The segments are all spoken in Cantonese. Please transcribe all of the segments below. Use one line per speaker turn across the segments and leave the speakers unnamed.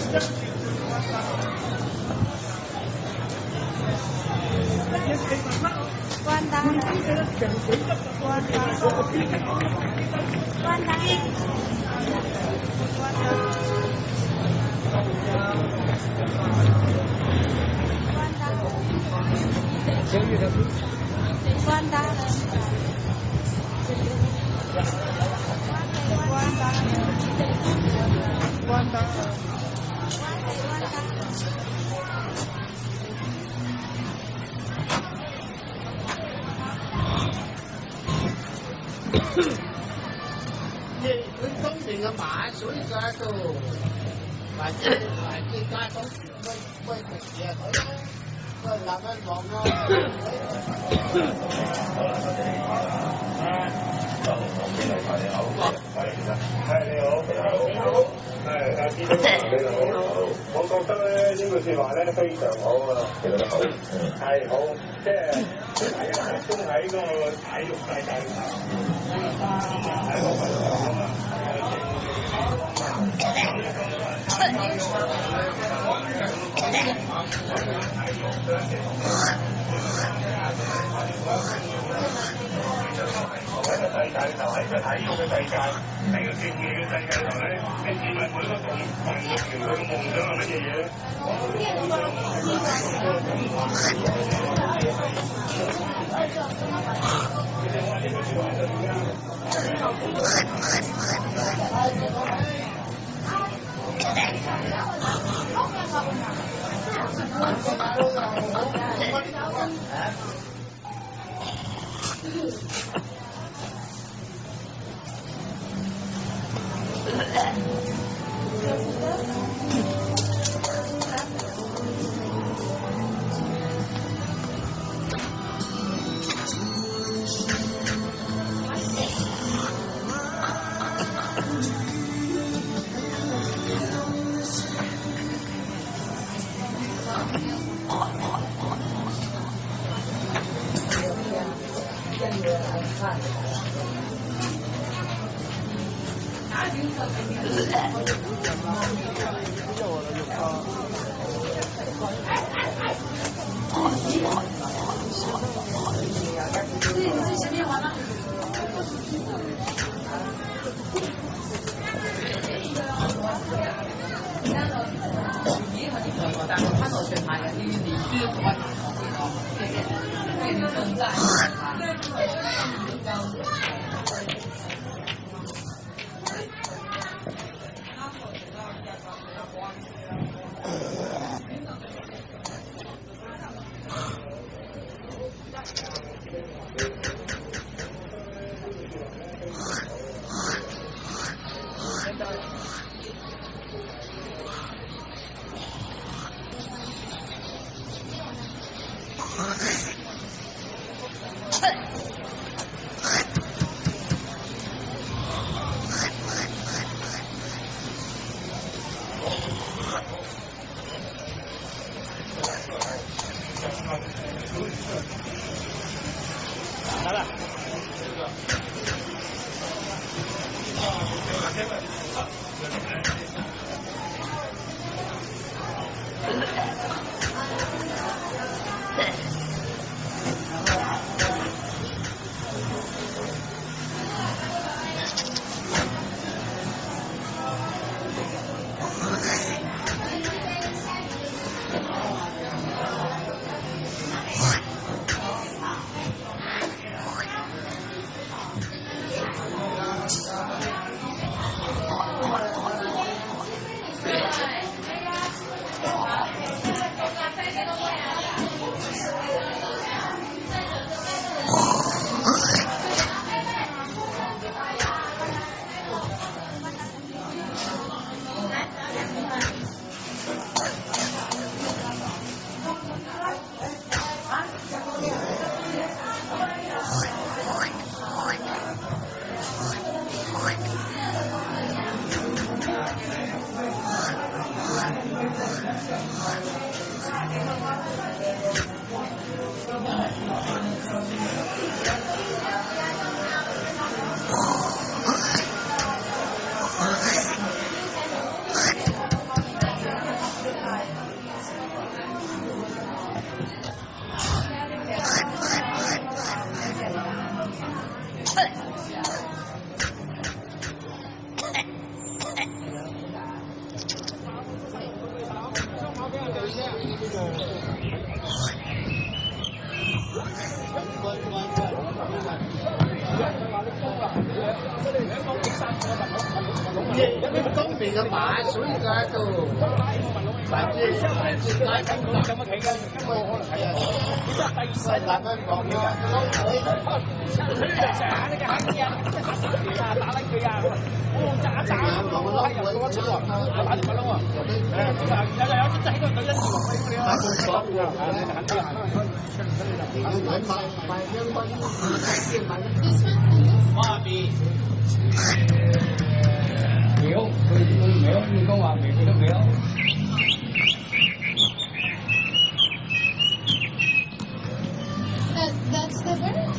关单，关单，关单，关单，
佢當年嘅馬水架度，或者街坊喂食嘢佢，喂立一望咯。
你好，阿師你好，我覺得咧呢句説話咧非常好啊，其實好，係好，即係都喺個體育世界裏喺個運動啊嘛。喺個世界就喺個體育嘅世界，喺個競技嘅世界度咧，你試問每個運動員佢嘅夢想係乜嘢嘢咧？
东邊嘅馬水嘅度，或者街咁咁嘅企嘅，咁我可能係啊，係大家講嘅，打呢個黑嘢，打呢佢啊，打打，我係有個錯啊，打條窿啊，有啲仔喺度對一條龍嗰啲啊，講嘅，肯定係。花面。苗，佢苗，你講話苗，佢都苗。
That's the bird?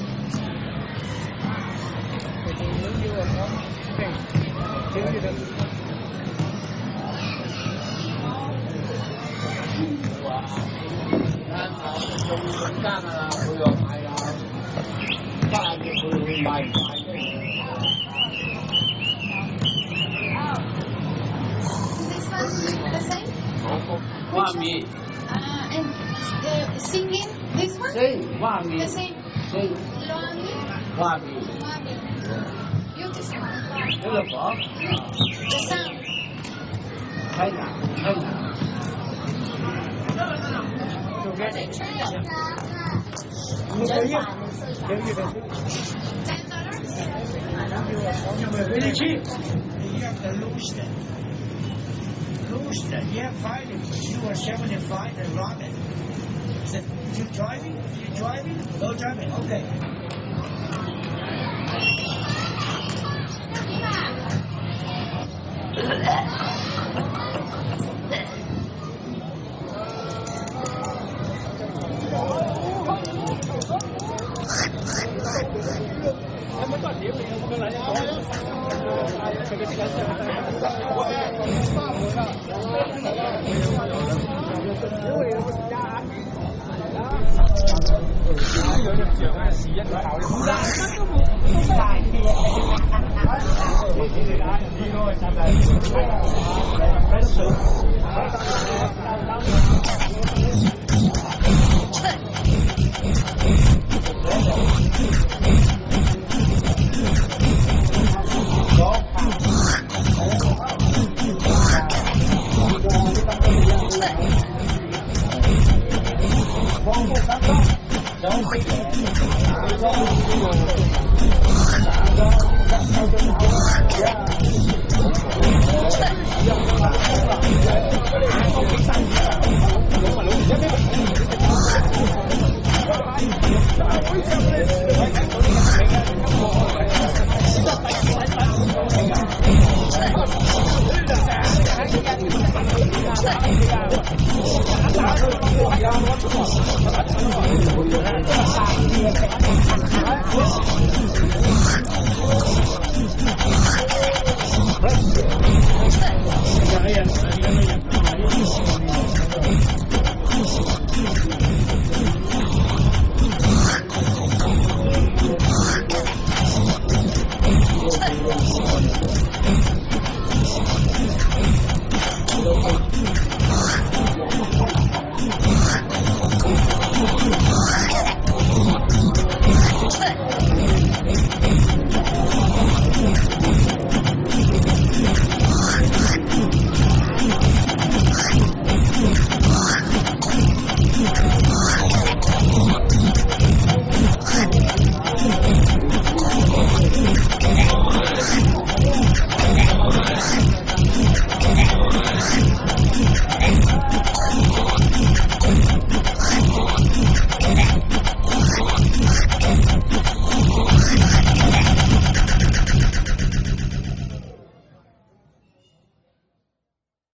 The same?
Wami.
And singing this one?
Sing. Wami.
The same.
Sing.
Wami.
Wami.
Beautiful.
Beautiful.
The sound.
China. China.
Really cheap. You have the Lustre. Lustre, yeah, Friday. You are 75 and Robin. Is it you driving? You driving? No driving, okay.